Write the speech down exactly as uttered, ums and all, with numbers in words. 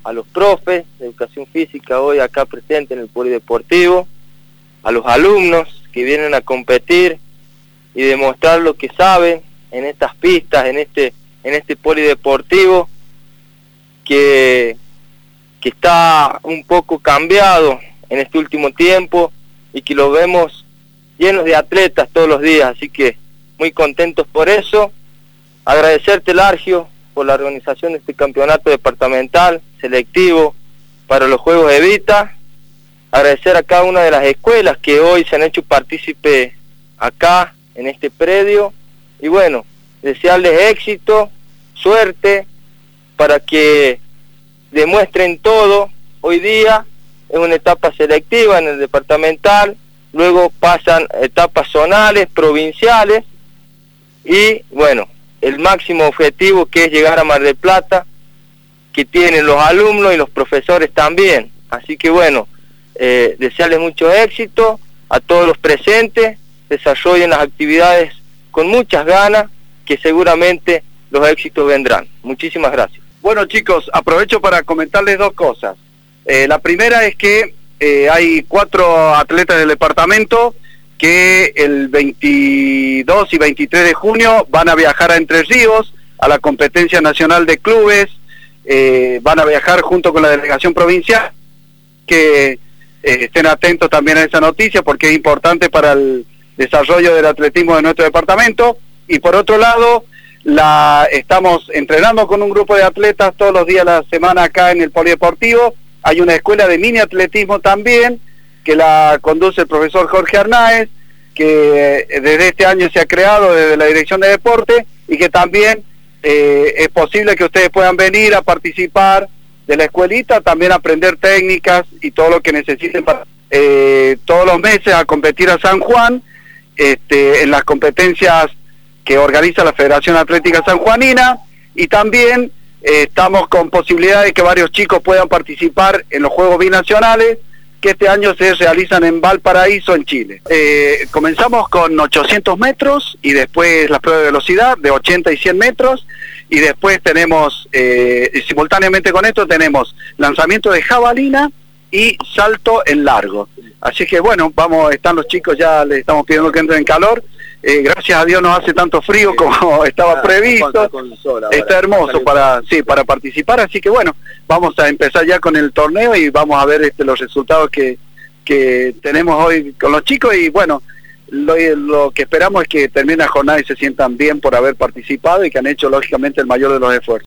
a los profes de educación física hoy acá presentes en el polideportivo, a los alumnos que vienen a competir y demostrar lo que saben en estas pistas, en este, en este polideportivo que, que está un poco cambiado en este último tiempo y que lo vemos llenos de atletas todos los días, así que muy contentos por eso. Agradecerte, Largio, por la organización de este campeonato departamental selectivo para los Juegos Evita. Agradecer a cada una de las escuelas que hoy se han hecho partícipe acá en este predio y bueno, desearles éxito, suerte para que demuestren todo. Hoy día es una etapa selectiva en el departamental, luego pasan etapas zonales, provinciales y bueno, el máximo objetivo que es llegar a Mar del Plata, que tienen los alumnos y los profesores también. Así que bueno, eh, desearles mucho éxito a todos los presentes, desarrollen las actividades con muchas ganas, que seguramente los éxitos vendrán. Muchísimas gracias. Bueno, chicos, aprovecho para comentarles dos cosas. Eh, la primera es que eh, hay cuatro atletas del departamento que el veintidós y veintitrés de junio van a viajar a Entre Ríos, a la competencia nacional de clubes, eh, van a viajar junto con la delegación provincial, que eh, estén atentos también a esa noticia porque es importante para el desarrollo del atletismo de nuestro departamento. Y por otro lado, la estamos entrenando con un grupo de atletas todos los días de la semana acá en el polideportivo. Hay una escuela de mini atletismo también, que la conduce el profesor Jorge Arnáez, que desde este año se ha creado desde la Dirección de Deporte, y que también eh, es posible que ustedes puedan venir a participar de la escuelita, también aprender técnicas y todo lo que necesiten para eh, todos los meses a competir a San Juan, este, en las competencias que organiza la Federación Atlética Sanjuanina, y también eh, estamos con posibilidad de que varios chicos puedan participar en los Juegos Binacionales, que este año se realizan en Valparaíso, en Chile. Eh, comenzamos con ochocientos metros y después la prueba de velocidad de ochenta y cien metros, y después tenemos, eh, simultáneamente con esto, tenemos lanzamiento de jabalina y salto en largo. Así que bueno, vamos, están los chicos, ya les estamos pidiendo que entren en calor. Eh, gracias a Dios no hace tanto frío como estaba previsto. Está hermoso para sí para participar, así que bueno, vamos a empezar ya con el torneo y vamos a ver este los resultados que, que tenemos hoy con los chicos. Y bueno, lo, lo que esperamos es que termine la jornada y se sientan bien por haber participado y que han hecho lógicamente el mayor de los esfuerzos.